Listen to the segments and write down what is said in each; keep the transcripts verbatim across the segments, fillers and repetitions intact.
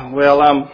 Well, I'm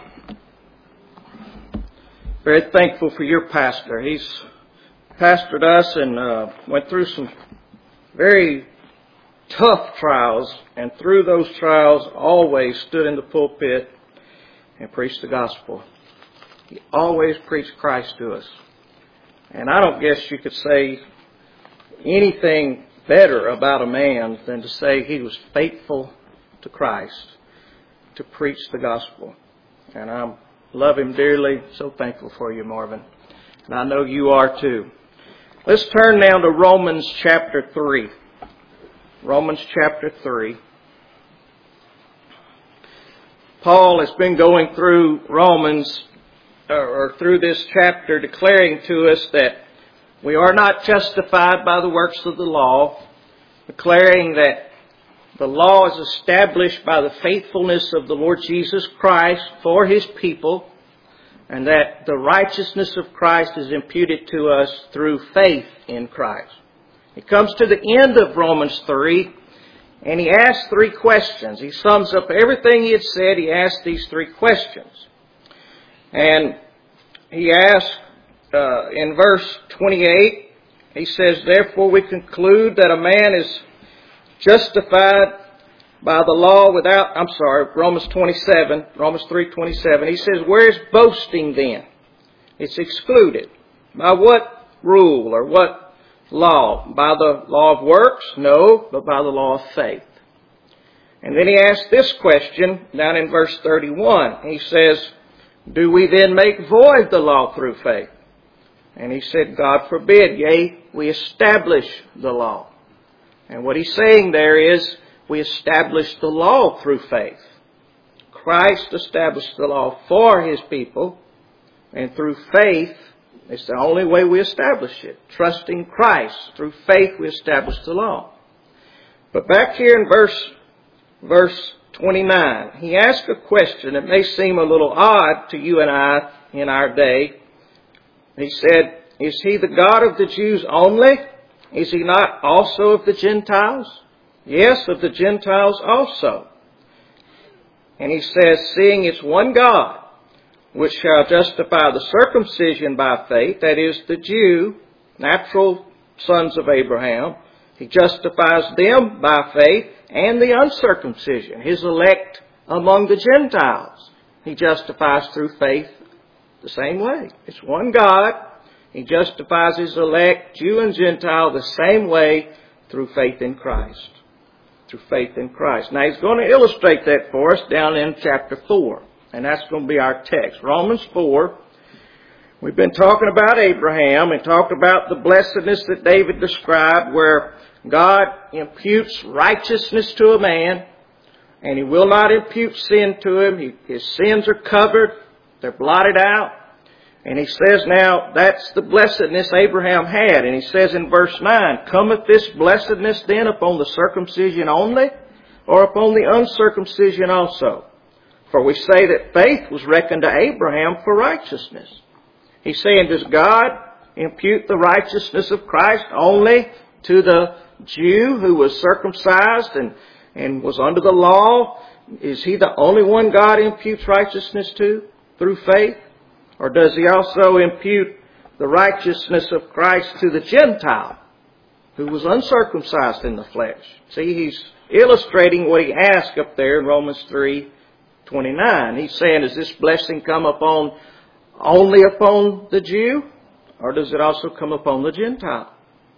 very thankful for your pastor. He's pastored us and uh, went through some very tough trials, and through those trials always stood in the pulpit and preached the gospel. He always preached Christ to us. And I don't guess you could say anything better about a man than to say he was faithful to Christ, to preach the gospel. And I love him dearly. So thankful for you, Marvin. And I know you are too. Let's turn now to Romans chapter three. Romans chapter three. Paul has been going through Romans, or through this chapter, declaring to us that we are not justified by the works of the law, declaring that the law is established by the faithfulness of the Lord Jesus Christ for His people, and that the righteousness of Christ is imputed to us through faith in Christ. He comes to the end of Romans three, and he asks three questions. He sums up everything he had said. He asks these three questions. And he asks uh, in verse twenty-eight, he says, "Therefore we conclude that a man is justified by the law without," I'm sorry, Romans twenty-seven, Romans three twenty-seven. He says, "Where is boasting then? It's excluded. By what rule or what law? By the law of works? No, but by the law of faith." And then he asks this question down in verse thirty-one. He says, "Do we then make void the law through faith?" And he said, "God forbid, yea, we establish the law." And what he's saying there is, we establish the law through faith. Christ established the law for His people, and through faith, it's the only way we establish it. Trusting Christ. Through faith we establish the law. But back here in verse, verse twenty-nine, he asks a question that may seem a little odd to you and I in our day. He said, "Is He the God of the Jews only? Is He not also of the Gentiles?" Yes, of the Gentiles also. And he says, "Seeing it's one God, which shall justify the circumcision by faith," that is, the Jew, natural sons of Abraham. He justifies them by faith, and the uncircumcision, His elect among the Gentiles, He justifies through faith the same way. It's one God. He justifies His elect, Jew and Gentile, the same way through faith in Christ. Through faith in Christ. Now he's going to illustrate that for us down in chapter four. And that's going to be our text. Romans four. We've been talking about Abraham and talked about the blessedness that David described, where God imputes righteousness to a man, and He will not impute sin to him. He, his sins are covered. They're blotted out. And he says now, that's the blessedness Abraham had. And he says in verse nine, "Cometh this blessedness then upon the circumcision only, or upon the uncircumcision also? For we say that faith was reckoned to Abraham for righteousness." He's saying, does God impute the righteousness of Christ only to the Jew who was circumcised and, and was under the law? Is He the only one God imputes righteousness to through faith? Or does He also impute the righteousness of Christ to the Gentile who was uncircumcised in the flesh? See, he's illustrating what he asked up there in Romans three twenty-nine. He's saying, does this blessing come upon only upon the Jew, or does it also come upon the Gentile?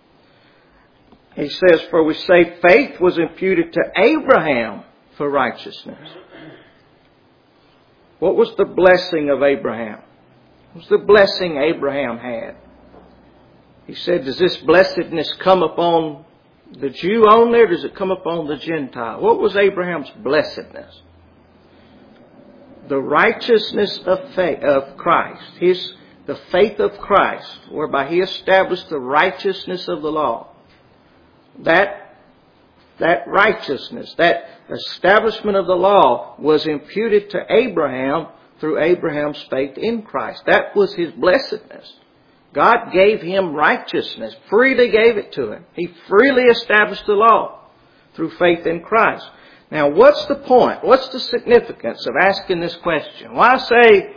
He says, "For we say faith was imputed to Abraham for righteousness." What was the blessing of Abraham? What was the blessing Abraham had? He said, does this blessedness come upon the Jew only, or does it come upon the Gentile? What was Abraham's blessedness? The righteousness of faith, of Christ. His, the faith of Christ, whereby He established the righteousness of the law. That, that righteousness, that establishment of the law was imputed to Abraham through Abraham's faith in Christ. That was his blessedness. God gave him righteousness, freely gave it to him. He freely established the law through faith in Christ. Now, what's the point? What's the significance of asking this question? Why say,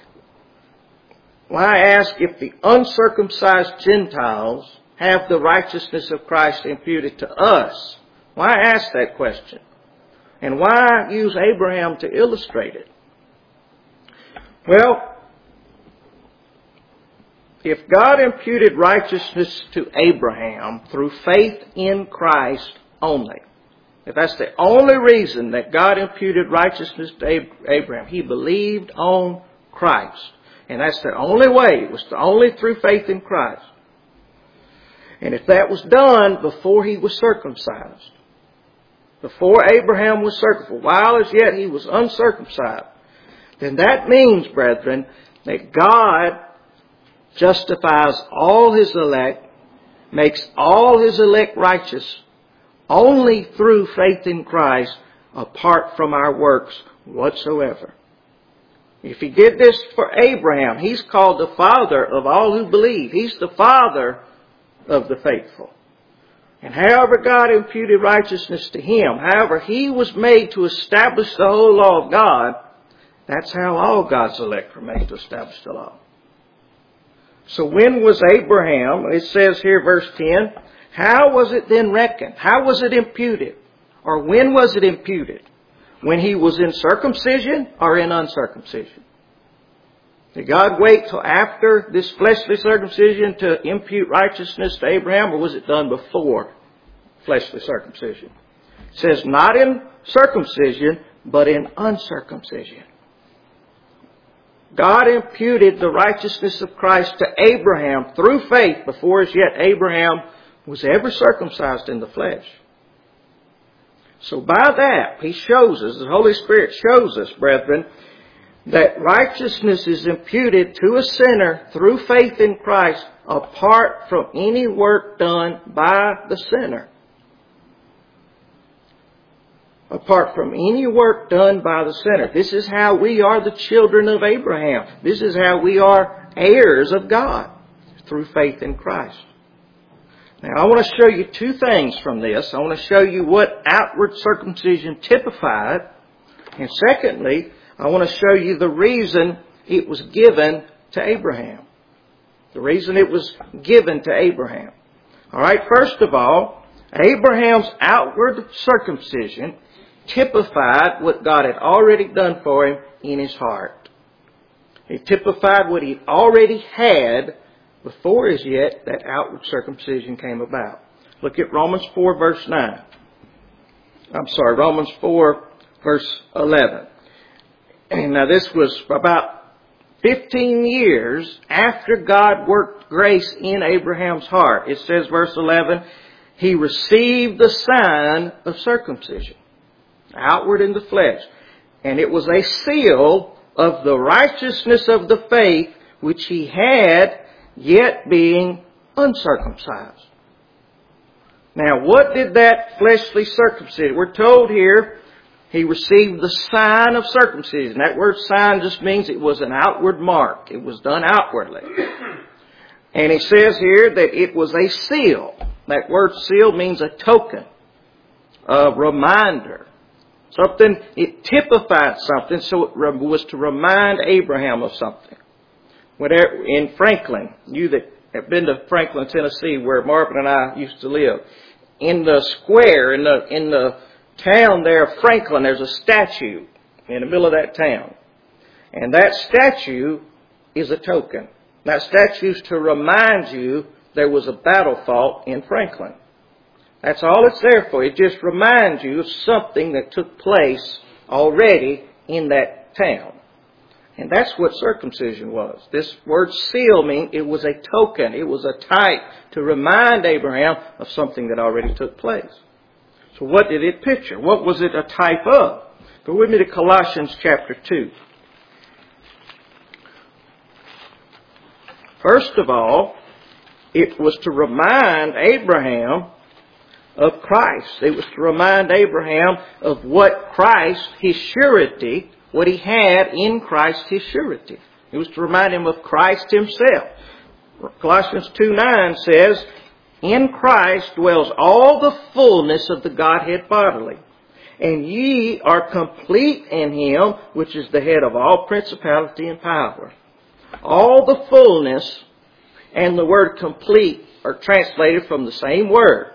why ask if the uncircumcised Gentiles have the righteousness of Christ imputed to us? Why ask that question? And why use Abraham to illustrate it? Well, if God imputed righteousness to Abraham through faith in Christ only, if that's the only reason that God imputed righteousness to Abraham, he believed on Christ. And that's the only way. It was only through faith in Christ. And if that was done before he was circumcised, before Abraham was circumcised, while as yet he was uncircumcised, then that means, brethren, that God justifies all his elect, makes all his elect righteous, only through faith in Christ, apart from our works whatsoever. If he did this for Abraham, he's called the father of all who believe. He's the father of the faithful. And however God imputed righteousness to him, however he was made to establish the whole law of God, that's how all God's elect were made to establish the law. So when was Abraham, it says here verse ten, how was it then reckoned? How was it imputed? Or when was it imputed? When he was in circumcision or in uncircumcision? Did God wait till after this fleshly circumcision to impute righteousness to Abraham, or was it done before fleshly circumcision? It says not in circumcision, but in uncircumcision. God imputed the righteousness of Christ to Abraham through faith before as yet Abraham was ever circumcised in the flesh. So by that, he shows us, the Holy Spirit shows us, brethren, that righteousness is imputed to a sinner through faith in Christ apart from any work done by the sinner. Apart from any work done by the sinner. This is how we are the children of Abraham. This is how we are heirs of God, through faith in Christ. Now, I want to show you two things from this. I want to show you what outward circumcision typified. And secondly, I want to show you the reason it was given to Abraham. The reason it was given to Abraham. All right, first of all, Abraham's outward circumcision typified what God had already done for him in his heart. It typified what he already had before as yet that outward circumcision came about. Look at Romans four verse nine. I'm sorry, Romans four verse eleven. And now this was about fifteen years after God worked grace in Abraham's heart. It says verse eleven, he received the sign of circumcision, outward in the flesh. And it was a seal of the righteousness of the faith which he had, yet being uncircumcised. Now, what did that fleshly circumcision? We're told here he received the sign of circumcision. That word sign just means it was an outward mark. It was done outwardly. And he says here that it was a seal. That word seal means a token, a reminder. Something, it typified something, so it was to remind Abraham of something. Whatever, in Franklin, you that have been to Franklin, Tennessee, where Marvin and I used to live, in the square, in the in the town there of Franklin, there's a statue in the middle of that town. And that statue is a token. That statue is to remind you there was a battle fought in Franklin. That's all it's there for. It just reminds you of something that took place already in that town. And that's what circumcision was. This word seal means it was a token. It was a type to remind Abraham of something that already took place. So what did it picture? What was it a type of? Go with me to Colossians chapter two. First of all, it was to remind Abraham of Christ. It was to remind Abraham of what Christ, his surety, what he had in Christ, his surety. It was to remind him of Christ himself. Colossians two nine says, in Christ dwells all the fullness of the Godhead bodily. And ye are complete in him, which is the head of all principality and power. All the fullness and the word complete are translated from the same word.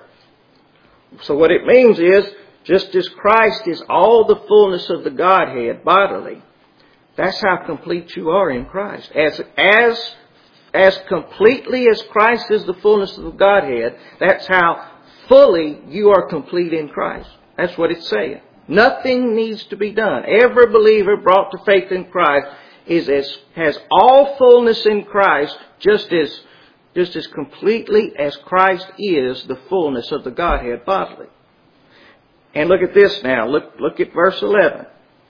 So what it means is, just as Christ is all the fullness of the Godhead bodily, that's how complete you are in Christ. As, as, as completely as Christ is the fullness of the Godhead, that's how fully you are complete in Christ. That's what it's saying. Nothing needs to be done. Every believer brought to faith in Christ is as, has all fullness in Christ, just as, just as completely as Christ is the fullness of the Godhead bodily. And look at this now. Look, look at verse eleven.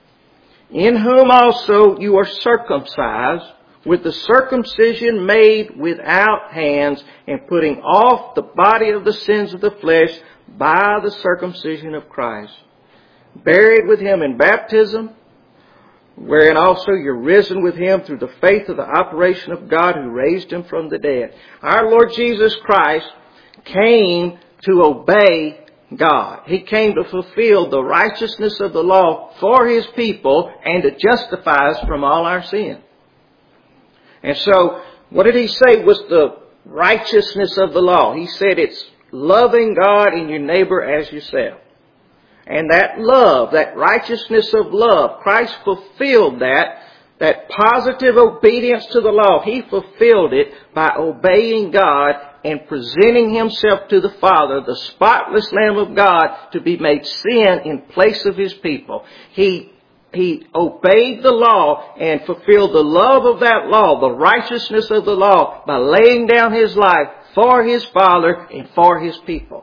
In whom also you are circumcised with the circumcision made without hands, and putting off the body of the sins of the flesh by the circumcision of Christ, buried with him in baptism, wherein also you're risen with him through the faith of the operation of God who raised him from the dead. Our Lord Jesus Christ came to obey God. He came to fulfill the righteousness of the law for his people and to justify us from all our sin. And so, what did he say was the righteousness of the law? He said it's loving God and your neighbor as yourself. And that love, that righteousness of love, Christ fulfilled that, that positive obedience to the law. He fulfilled it by obeying God and presenting himself to the Father, the spotless Lamb of God, to be made sin in place of his people. He, he obeyed the law and fulfilled the love of that law, the righteousness of the law, by laying down his life for his Father and for his people.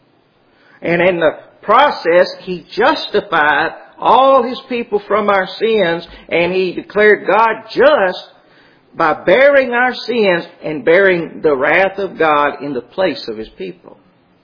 And in the process, he justified all his people from our sins, and he declared God just by bearing our sins and bearing the wrath of God in the place of his people.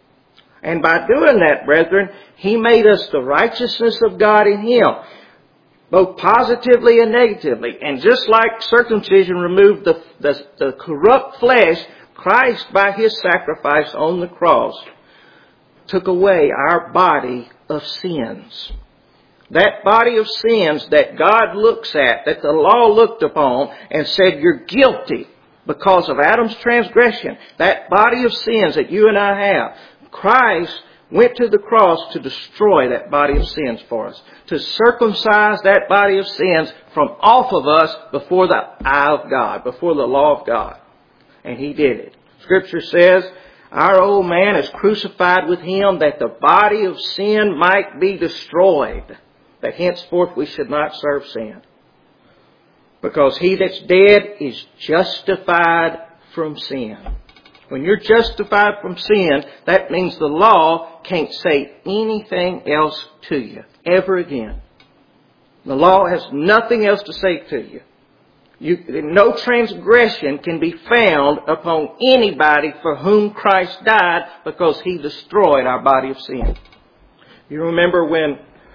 And by doing that, brethren, he made us the righteousness of God in him, both positively and negatively. And just like circumcision removed the, the, the corrupt flesh, Christ, by his sacrifice on the cross, took away our body of sins. That body of sins that God looks at, that the law looked upon and said, you're guilty because of Adam's transgression. That body of sins that you and I have, Christ went to the cross to destroy that body of sins for us, to circumcise that body of sins from off of us before the eye of God, before the law of God. And he did it. Scripture says, our old man is crucified with him that the body of sin might be destroyed, that henceforth we should not serve sin. Because he that's dead is justified from sin. When you're justified from sin, that means the law can't say anything else to you ever again. The law has nothing else to say to you. You, no transgression can be found upon anybody for whom Christ died, because he destroyed our body of sin. You remember when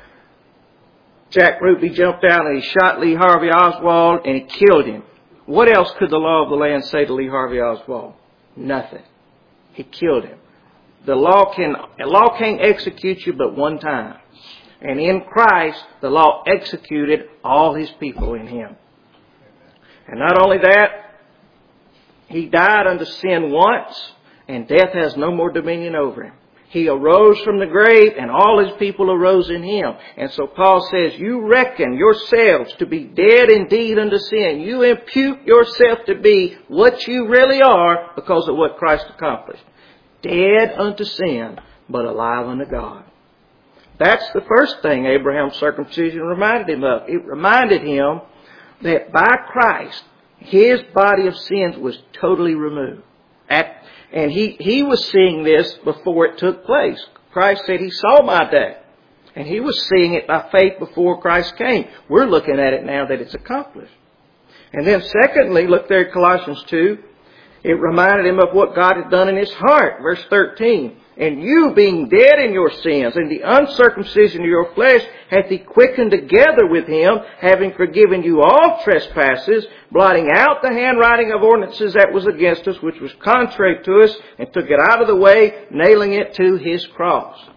Jack Ruby jumped out and he shot Lee Harvey Oswald and he killed him. What else could the law of the land say to Lee Harvey Oswald? Nothing. He killed him. The law can, the law can't execute you but one time. And in Christ, the law executed all his people in him. And not only that, he died unto sin once, and death has no more dominion over him. He arose from the grave, and all his people arose in him. And so Paul says, you reckon yourselves to be dead indeed unto sin. You impute yourself to be what you really are because of what Christ accomplished. Dead unto sin, but alive unto God. That's the first thing Abraham's circumcision reminded him of. It reminded him that by Christ, his body of sins was totally removed. At, and he, he was seeing this before it took place. Christ said he saw my day. And he was seeing it by faith before Christ came. We're looking at it now that it's accomplished. And then secondly, look there at Colossians two. It reminded him of what God had done in his heart. Verse thirteen. And you, being dead in your sins, and the uncircumcision of your flesh, hath he quickened together with him, having forgiven you all trespasses, blotting out the handwriting of ordinances that was against us, which was contrary to us, and took it out of the way, nailing it to his cross.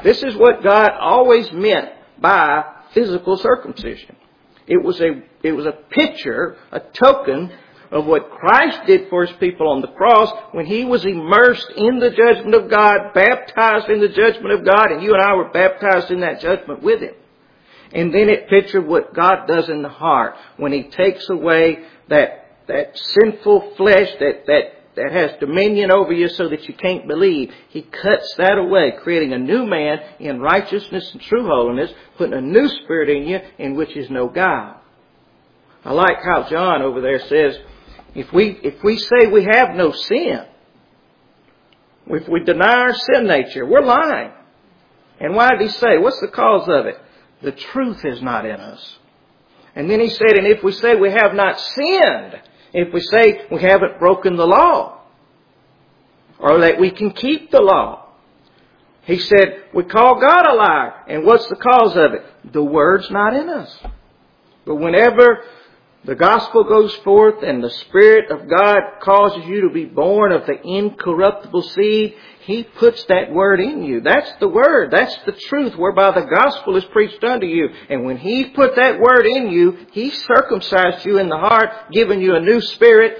This is what God always meant by physical circumcision. It was a, it was a picture, a token of what Christ did for His people on the cross when He was immersed in the judgment of God, baptized in the judgment of God, and you and I were baptized in that judgment with Him. And then it pictured what God does in the heart when He takes away that, that sinful flesh that, that, that has dominion over you so that you can't believe. He cuts that away, creating a new man in righteousness and true holiness, putting a new spirit in you in which is no guile. I like how John over there says, if we, if we say we have no sin, if we deny our sin nature, we're lying. And why did he say? What's the cause of it? The truth is not in us. And then he said, and if we say we have not sinned, if we say we haven't broken the law, or that we can keep the law, he said, we call God a liar. And what's the cause of it? The word's not in us. But whenever the gospel goes forth and the Spirit of God causes you to be born of the incorruptible seed, He puts that word in you. That's the word. That's the truth whereby the gospel is preached unto you. And when He put that word in you, He circumcised you in the heart, giving you a new spirit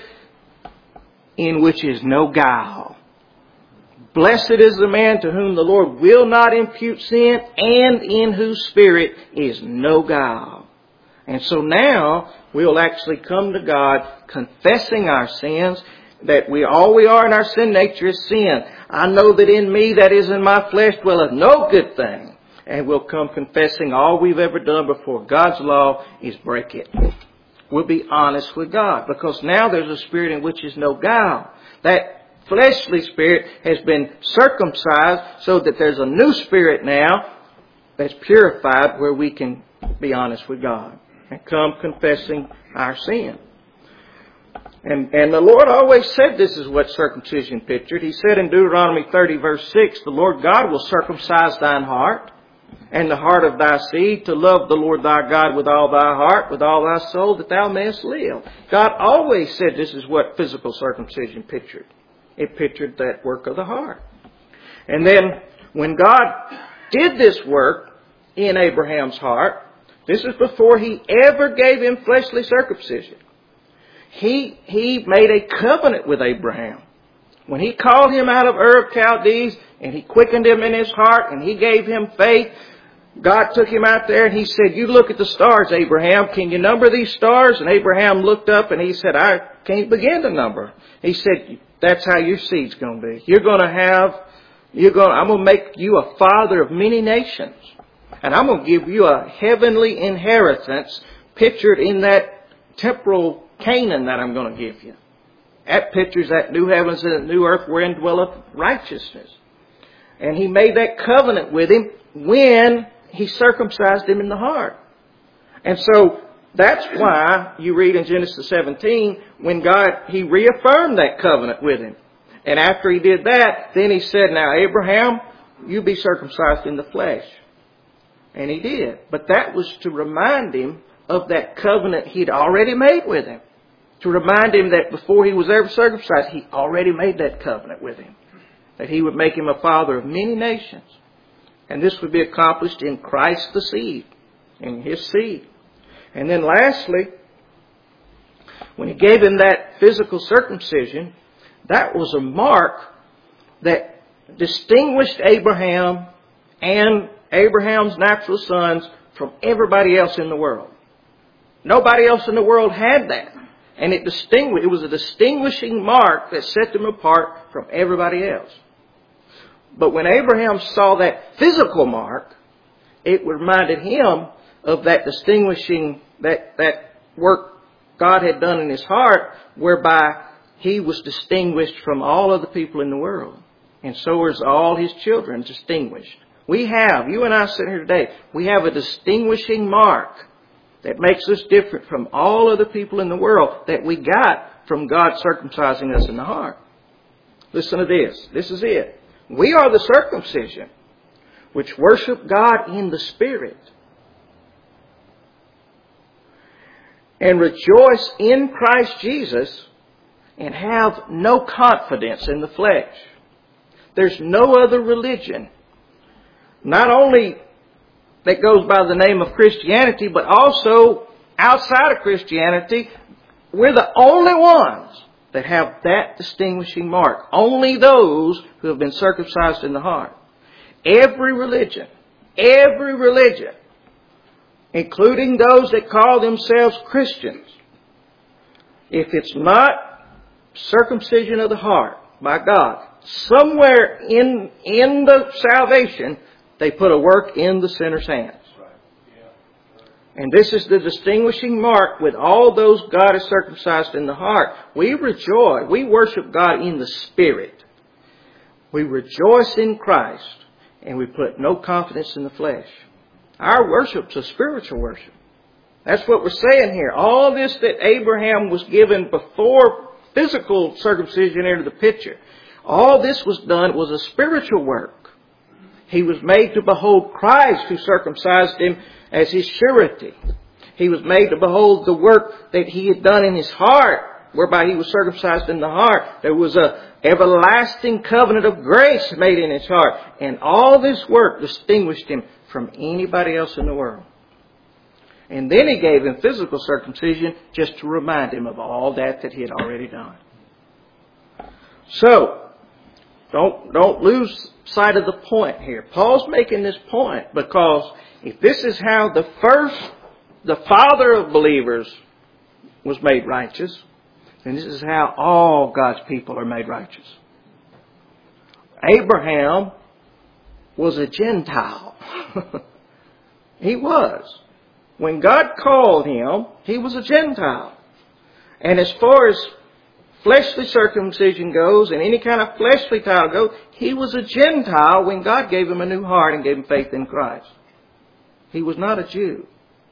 in which is no guile. Blessed is the man to whom the Lord will not impute sin, and in whose spirit is no guile. And so now we'll actually come to God confessing our sins, that we all we are in our sin nature is sin. I know that in me, that is in my flesh, dwelleth no good thing. And we'll come confessing all we've ever done before God's law is break it. We'll be honest with God, because now there's a spirit in which is no guile. That fleshly spirit has been circumcised so that there's a new spirit now that's purified where we can be honest with God and come confessing our sin. And, and the Lord always said this is what circumcision pictured. He said in Deuteronomy thirty verse six, the Lord God will circumcise thine heart and the heart of thy seed to love the Lord thy God with all thy heart, with all thy soul, that thou mayest live. God always said this is what physical circumcision pictured. It pictured that work of the heart. And then when God did this work in Abraham's heart, this is before He ever gave him fleshly circumcision. He, he made a covenant with Abraham. When He called him out of Ur of Chaldees and He quickened him in his heart and He gave him faith, God took him out there and He said, you look at the stars, Abraham. Can you number these stars? And Abraham looked up and he said, I can't begin to number. He said, that's how your seed's going to be. You're going to have, you're going, I'm going to make you a father of many nations. And I'm going to give you a heavenly inheritance pictured in that temporal Canaan that I'm going to give you. That pictures that new heavens and that new earth wherein dwelleth righteousness. And He made that covenant with him when He circumcised him in the heart. And so that's why you read in Genesis seventeen, when God, He reaffirmed that covenant with him. And after He did that, then He said, now Abraham, you be circumcised in the flesh. And He did. But that was to remind him of that covenant He'd already made with him. To remind him that before he was ever circumcised, He already made that covenant with him. That He would make him a father of many nations. And this would be accomplished in Christ the seed. In His seed. And then lastly, when He gave him that physical circumcision, that was a mark that distinguished Abraham and Abraham's natural sons from everybody else in the world. Nobody else in the world had that. And it distinguished, it was a distinguishing mark that set them apart from everybody else. But when Abraham saw that physical mark, it reminded him of that distinguishing, that, that work God had done in his heart, whereby he was distinguished from all other people in the world. And so was all his children distinguished. We have, you and I sitting here today, we have a distinguishing mark that makes us different from all other people in the world that we got from God circumcising us in the heart. Listen to this. This is it. We are the circumcision which worship God in the Spirit and rejoice in Christ Jesus and have no confidence in the flesh. There's no other religion not only that goes by the name of Christianity, but also outside of Christianity, we're the only ones that have that distinguishing mark. Only those who have been circumcised in the heart. Every religion, every religion, including those that call themselves Christians, if it's not circumcision of the heart by God, somewhere in, in the salvation, they put a work in the sinner's hands. And this is the distinguishing mark with all those God is circumcised in the heart. We rejoice. We worship God in the Spirit. We rejoice in Christ. And we put no confidence in the flesh. Our worship's a spiritual worship. That's what we're saying here. All this that Abraham was given before physical circumcision entered the picture, all this was done was a spiritual work. He was made to behold Christ who circumcised him as his surety. He was made to behold the work that he had done in his heart, whereby he was circumcised in the heart. There was a everlasting covenant of grace made in his heart. And all this work distinguished him from anybody else in the world. And then he gave him physical circumcision just to remind him of all that that he had already done. So, don't, don't lose sight of the point here. Paul's making this point because if this is how the first, the father of believers was made righteous, then this is how all God's people are made righteous. Abraham was a Gentile. He was. When God called him, he was a Gentile. And as far as fleshly circumcision goes and any kind of fleshly title goes, he was a Gentile when God gave him a new heart and gave him faith in Christ. He was not a Jew.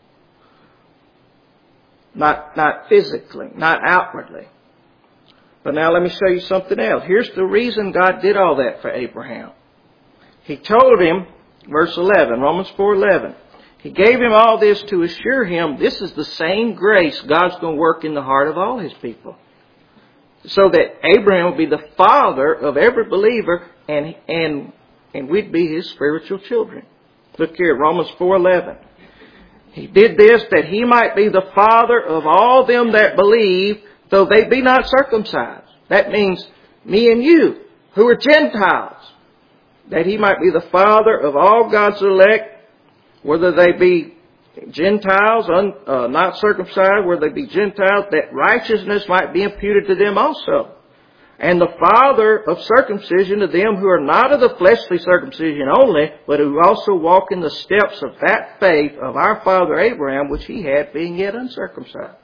Not, not physically, not outwardly. But now let me show you something else. Here's the reason God did all that for Abraham. He told him, verse eleven, Romans four eleven, He gave him all this to assure him this is the same grace God's going to work in the heart of all His people. So that Abraham will be the father of every believer and, and, and we'd be his spiritual children. Look here, Romans four eleven. He did this that he might be the father of all them that believe, though they be not circumcised. That means me and you, who are Gentiles. That he might be the father of all God's elect, whether they be Gentiles, un, uh, not circumcised, whether they be Gentiles, that righteousness might be imputed to them also. And the father of circumcision to them who are not of the fleshly circumcision only, but who also walk in the steps of that faith of our father Abraham, which he had being yet uncircumcised.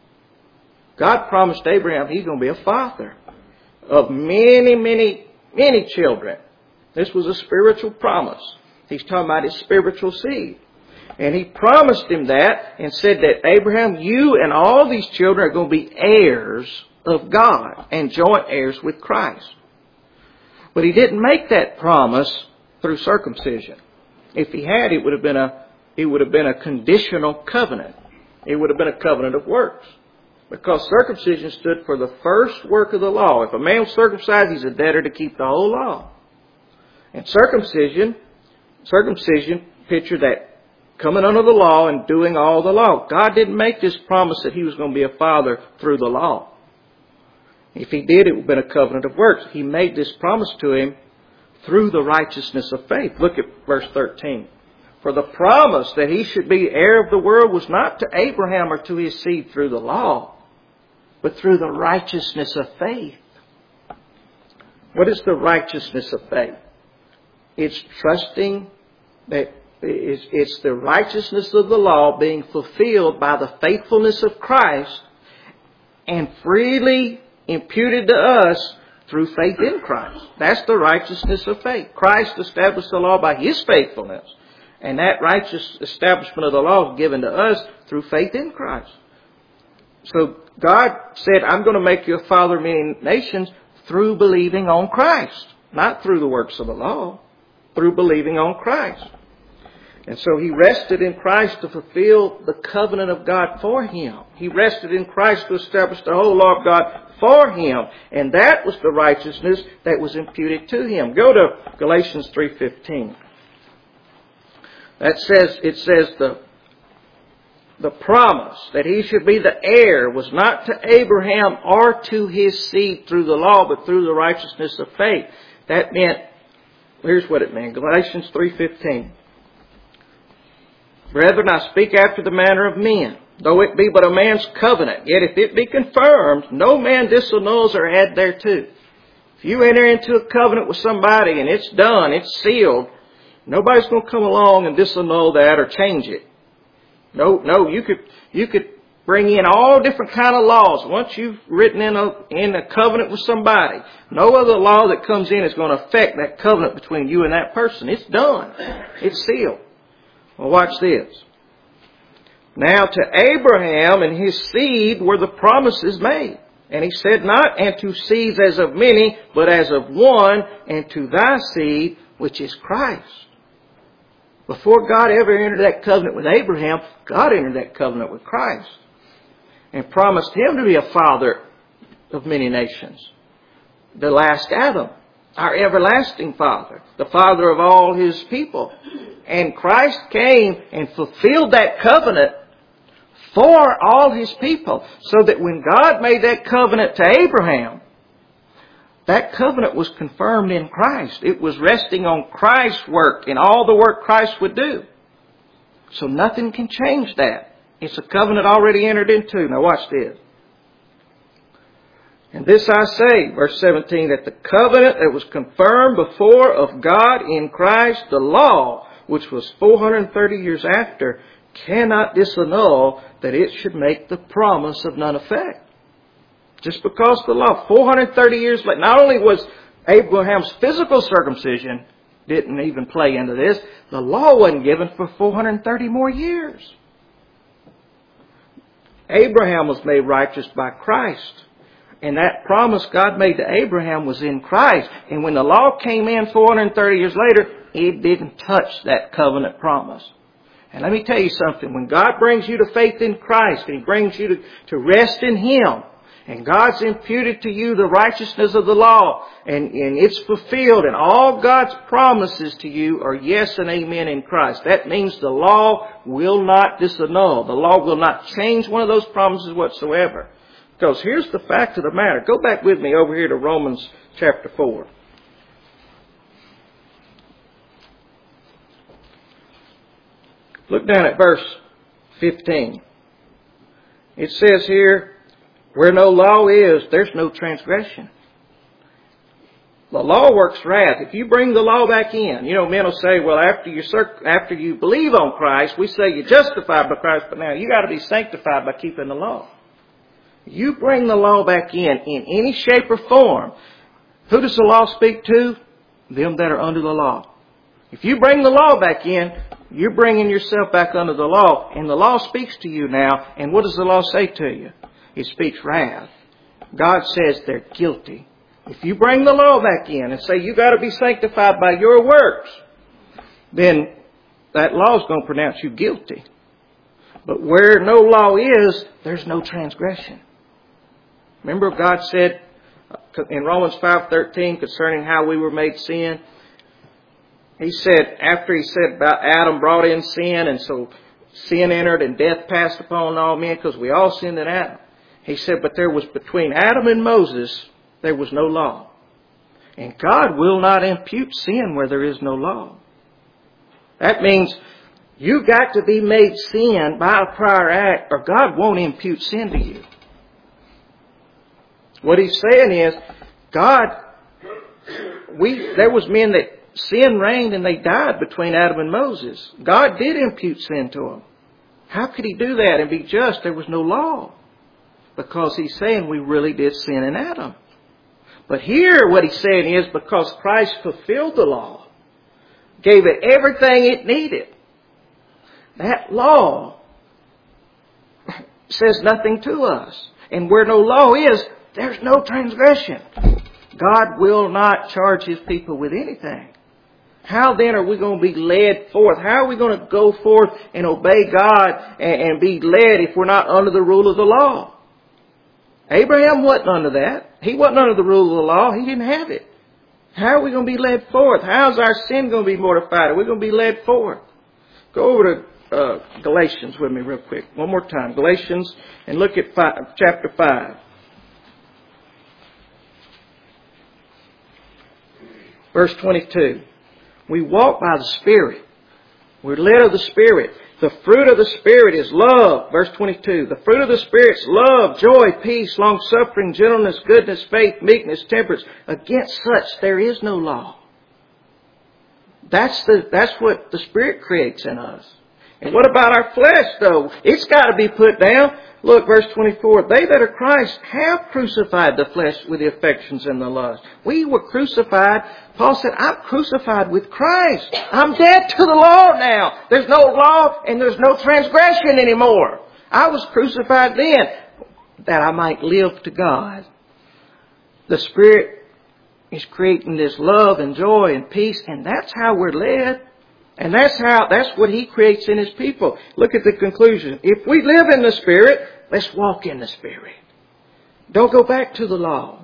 God promised Abraham he's going to be a father of many, many, many children. This was a spiritual promise. He's talking about his spiritual seed. And he promised him that and said that Abraham, you and all these children are going to be heirs of God and joint heirs with Christ. But he didn't make that promise through circumcision. If he had, it would have been a, it would have been a conditional covenant. It would have been a covenant of works. Because circumcision stood for the first work of the law. If a man was circumcised, he's a debtor to keep the whole law. And circumcision, circumcision pictured that coming under the law and doing all the law. God didn't make this promise that he was going to be a father through the law. If he did, it would have been a covenant of works. He made this promise to him through the righteousness of faith. Look at verse thirteen. For the promise that he should be heir of the world was not to Abraham or to his seed through the law, but through the righteousness of faith. What is the righteousness of faith? It's trusting that it's, it's the righteousness of the law being fulfilled by the faithfulness of Christ and freely imputed to us through faith in Christ. That's the righteousness of faith. Christ established the law by His faithfulness. And that righteous establishment of the law is given to us through faith in Christ. So God said, I'm going to make you a father of many nations through believing on Christ. Not through the works of the law. Through believing on Christ. And so he rested in Christ to fulfill the covenant of God for him. He rested in Christ to establish the whole law of God for him. And that was the righteousness that was imputed to him. Go to Galatians three fifteen. That says, it says the, the promise that he should be the heir was not to Abraham or to his seed through the law, but through the righteousness of faith. That meant, here's what it meant, Galatians three fifteen. Brethren, I speak after the manner of men, though it be but a man's covenant, yet if it be confirmed, no man disannuls or add thereto. If you enter into a covenant with somebody and it's done, it's sealed, nobody's going to come along and disannul that or change it. No, no, you could, you could bring in all different kind of laws. Once you've written in a, in a covenant with somebody, no other law that comes in is going to affect that covenant between you and that person. It's done. It's sealed. Well, watch this. Now to Abraham and his seed were the promises made. And he said not, and to seeds as of many, but as of one, and to thy seed, which is Christ. Before God ever entered that covenant with Abraham, God entered that covenant with Christ. And promised him to be a father of many nations. The last Adam, our everlasting Father, the Father of all his people. And Christ came and fulfilled that covenant for all his people. So that when God made that covenant to Abraham, that covenant was confirmed in Christ. It was resting on Christ's work and all the work Christ would do. So nothing can change that. It's a covenant already entered into. Now watch this. And this I say, verse seventeen, that the covenant that was confirmed before of God in Christ, the law, which was four hundred thirty years after, cannot disannul that it should make the promise of none effect. Just because the law, four hundred thirty years later, not only was Abraham's physical circumcision didn't even play into this, the law wasn't given for four hundred thirty more years. Abraham was made righteous by Christ. And that promise God made to Abraham was in Christ. And when the law came in four hundred thirty years later, it didn't touch that covenant promise. And let me tell you something. When God brings you to faith in Christ, and He brings you to, to rest in Him, and God's imputed to you the righteousness of the law, and, and it's fulfilled, and all God's promises to you are yes and amen in Christ. That means the law will not disannul. The law will not change one of those promises whatsoever. Because here's the fact of the matter. Go back with me over here to Romans chapter four. Look down at verse fifteen. It says here, where no law is, there's no transgression. The law works wrath. If you bring the law back in, you know, men will say, well, after you after you believe on Christ, we say you're justified by Christ, but now you got to be sanctified by keeping the law. You bring the law back in, in any shape or form. Who does the law speak to? Them that are under the law. If you bring the law back in, you're bringing yourself back under the law, and the law speaks to you now, and what does the law say to you? It speaks wrath. God says they're guilty. If you bring the law back in and say you got to be sanctified by your works, then that law is going to pronounce you guilty. But where no law is, there's no transgression. Remember God said in Romans five thirteen concerning how we were made sin? He said, after he said about Adam brought in sin, and so sin entered and death passed upon all men because we all sinned in Adam. He said, but there was between Adam and Moses, there was no law. And God will not impute sin where there is no law. That means you got to be made sin by a prior act, or God won't impute sin to you. What he's saying is, God, we there was men that sin reigned and they died between Adam and Moses. God did impute sin to them. How could He do that and be just? There was no law. Because He's saying we really did sin in Adam. But here what He's saying is because Christ fulfilled the law, gave it everything it needed, that law says nothing to us. And where no law is, there's no transgression. God will not charge His people with anything. How then are we going to be led forth? How are we going to go forth and obey God and, and be led if we're not under the rule of the law? Abraham wasn't under that. He wasn't under the rule of the law. He didn't have it. How are we going to be led forth? How's our sin going to be mortified? Are we going to be led forth? Go over to uh, Galatians with me real quick. One more time. Galatians, and look at five, chapter five. Verse twenty-two. We walk by the Spirit. We're led of the Spirit. The fruit of the Spirit is love. Verse twenty-two. The fruit of the Spirit is love, joy, peace, long-suffering, gentleness, goodness, faith, meekness, temperance. Against such there is no law. That's the, that's what the Spirit creates in us. And what about our flesh, though? It's got to be put down. Look, verse twenty-four. They that are Christ have crucified the flesh with the affections and the lust. We were crucified. Paul said, I'm crucified with Christ. I'm dead to the law now. There's no law and there's no transgression anymore. I was crucified then that I might live to God. The Spirit is creating this love and joy and peace, and that's how we're led. And that's how, that's what He creates in His people. Look at the conclusion. If we live in the Spirit, let's walk in the Spirit. Don't go back to the law.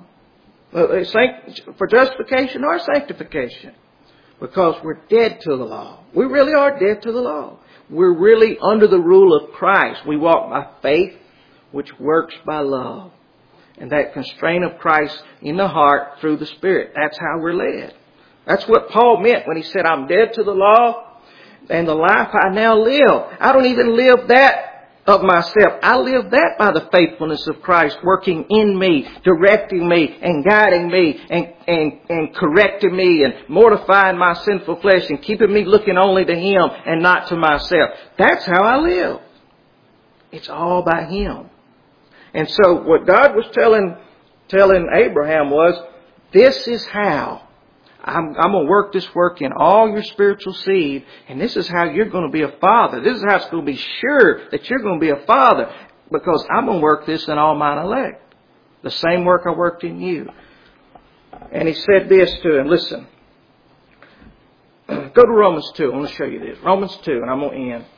For justification or sanctification. Because we're dead to the law. We really are dead to the law. We're really under the rule of Christ. We walk by faith, which works by love. And that constraint of Christ in the heart through the Spirit. That's how we're led. That's what Paul meant when he said, I'm dead to the law, and the life I now live. I don't even live that of myself. I live that by the faithfulness of Christ working in me, directing me, and guiding me, and, and, and correcting me, and mortifying my sinful flesh, and keeping me looking only to Him and not to myself. That's how I live. It's all by Him. And so what God was telling, telling Abraham was, this is how. I'm, I'm going to work this work in all your spiritual seed, and this is how you're going to be a father. This is how it's going to be sure that you're going to be a father, because I'm going to work this in all mine elect. The same work I worked in you. And he said this to him. Listen. Go to Romans two. I want to show you this. Romans two, and I'm going to end.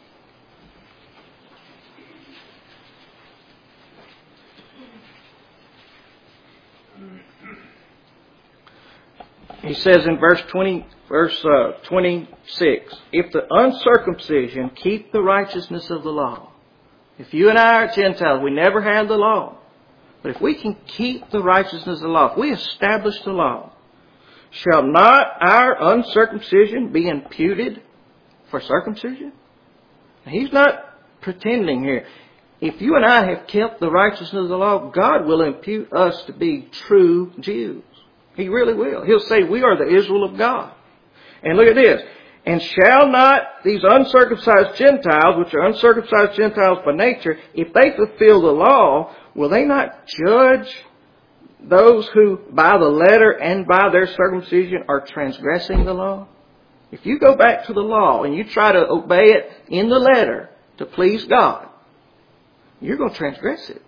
He says in verse twenty, verse uh, twenty-six, if the uncircumcision keep the righteousness of the law. If you and I are Gentiles, we never had the law. But if we can keep the righteousness of the law, if we establish the law, shall not our uncircumcision be imputed for circumcision? He's not pretending here. If you and I have kept the righteousness of the law, God will impute us to be true Jews. He really will. He'll say, we are the Israel of God. And look at this. And shall not these uncircumcised Gentiles, which are uncircumcised Gentiles by nature, if they fulfill the law, will they not judge those who by the letter and by their circumcision are transgressing the law? If you go back to the law and you try to obey it in the letter to please God, you're going to transgress it.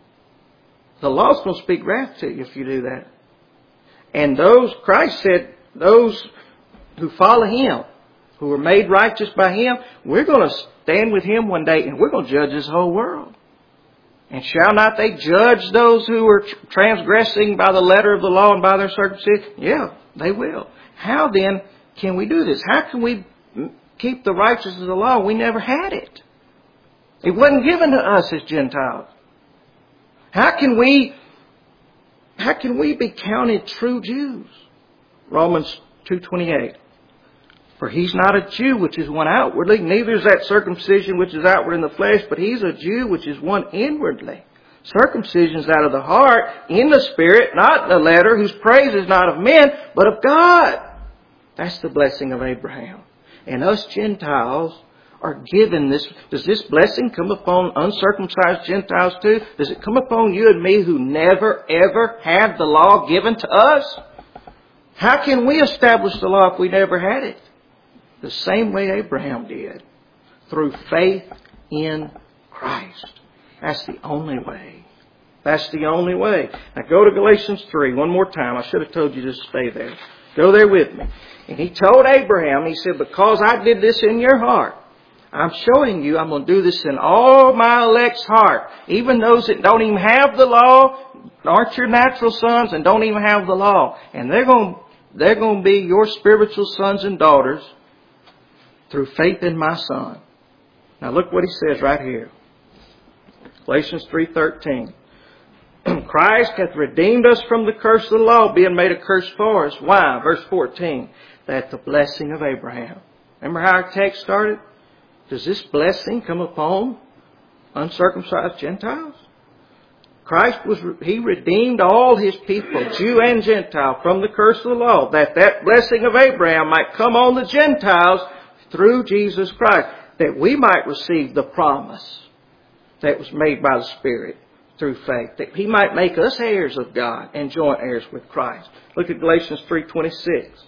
The law's going to speak wrath to you if you do that. And those, Christ said, those who follow Him, who are made righteous by Him, we're going to stand with Him one day and we're going to judge this whole world. And shall not they judge those who are transgressing by the letter of the law and by their circumcision? Yeah, they will. How then can we do this? How can we keep the righteousness of the law? We never had it. It wasn't given to us as Gentiles. How can we, how can we be counted true Jews? Romans two twenty-eight. For he's not a Jew which is one outwardly, neither is that circumcision which is outward in the flesh, but he's a Jew which is one inwardly. Circumcision is out of the heart, in the spirit, not in the letter, whose praise is not of men, but of God. That's the blessing of Abraham. And us Gentiles are given this. Does this blessing come upon uncircumcised Gentiles too? Does it come upon you and me who never ever had the law given to us? How can we establish the law if we never had it? The same way Abraham did. Through faith in Christ. That's the only way. That's the only way. Now go to Galatians three one more time. I should have told you to stay there. Go there with me. And he told Abraham, he said, because I did this in your heart, I'm showing you I'm going to do this in all my elect's heart. Even those that don't even have the law, aren't your natural sons, and don't even have the law. And they're going, they're going to be your spiritual sons and daughters. through faith in my Son. Now look what he says right here. Galatians three thirteen. Christ hath redeemed us from the curse of the law, being made a curse for us. Why? Verse fourteen. That the blessing of Abraham. Remember how our text started? Does this blessing come upon uncircumcised Gentiles? Christ was, He redeemed all His people, Jew and Gentile, from the curse of the law, that that blessing of Abraham might come on the Gentiles through Jesus Christ, that we might receive the promise that was made by the Spirit through faith, that He might make us heirs of God and joint heirs with Christ. Look at Galatians three twenty-six.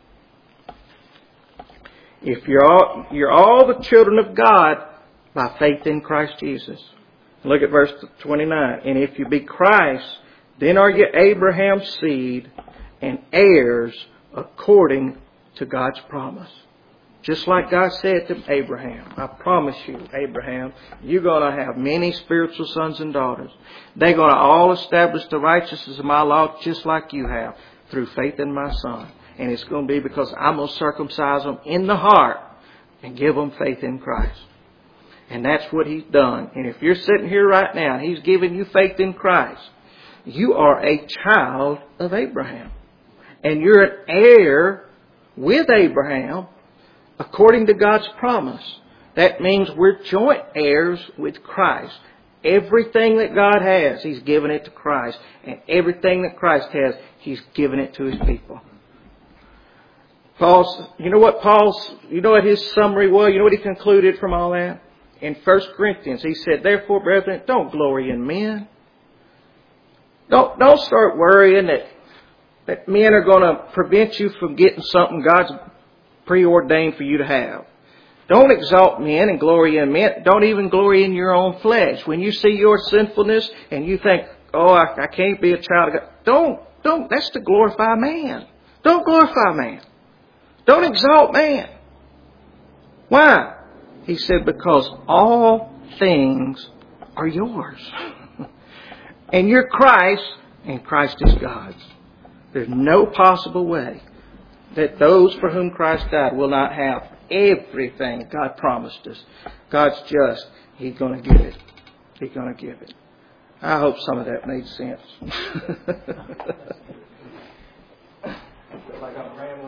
If you're all, you're all the children of God by faith in Christ Jesus. Look at verse twenty-nine. And if you be Christ, then are you Abraham's seed and heirs according to God's promise. Just like God said to Abraham, I promise you, Abraham, you're going to have many spiritual sons and daughters. They're going to all establish the righteousness of my law just like you have through faith in my Son. And it's going to be because I'm going to circumcise them in the heart and give them faith in Christ. And that's what He's done. And if you're sitting here right now and He's giving you faith in Christ, you are a child of Abraham. And you're an heir with Abraham according to God's promise. That means we're joint heirs with Christ. Everything that God has, He's given it to Christ. And everything that Christ has, He's given it to His people. Paul's, you know what Paul's, you know what his summary was? You know what he concluded from all that? In First Corinthians, he said, therefore, brethren, don't glory in men. Don't, don't start worrying that, that men are going to prevent you from getting something God's preordained for you to have. Don't exalt men and glory in men. Don't even glory in your own flesh. When you see your sinfulness and you think, oh, I, I can't be a child of God. Don't, don't, that's to glorify man. Don't glorify man. Don't exalt man. Why? He said, because all things are yours. And you're Christ, and Christ is God's. There's no possible way that those for whom Christ died will not have everything God promised us. God's just. He's going to give it. He's going to give it. I hope some of that made sense.